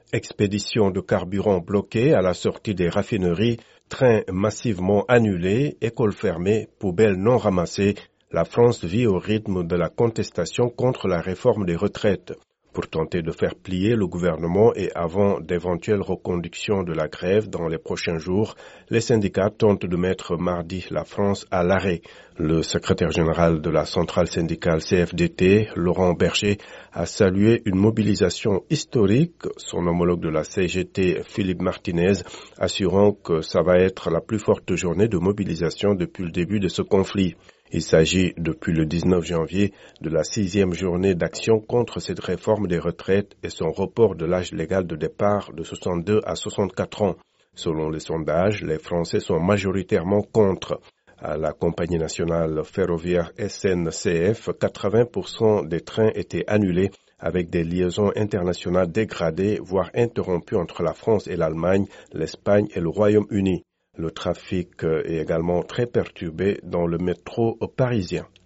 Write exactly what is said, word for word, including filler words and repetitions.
Expédition de carburant bloquée à la sortie des raffineries, trains massivement annulés, écoles fermées, poubelles non ramassées. La France vit au rythme de la contestation contre la réforme des retraites. Pour tenter de faire plier le gouvernement et avant d'éventuelles reconductions de la grève dans les prochains jours, les syndicats tentent de mettre mardi la France à l'arrêt. Le secrétaire général de la centrale syndicale C F D T, Laurent Berger, a salué une mobilisation historique, son homologue de la C G T, Philippe Martinez, assurant que ça va être la plus forte journée de mobilisation depuis le début de ce conflit. Il s'agit, depuis le dix-neuf janvier, de la sixième journée d'action contre cette réforme des retraites et son report de l'âge légal de départ de soixante-deux à soixante-quatre ans. Selon les sondages, les Français sont majoritairement contre. À la compagnie nationale ferroviaire S N C F, quatre-vingts pour cent des trains étaient annulés avec des liaisons internationales dégradées, voire interrompues entre la France et l'Allemagne, l'Espagne et le Royaume-Uni. Le trafic est également très perturbé dans le métro parisien.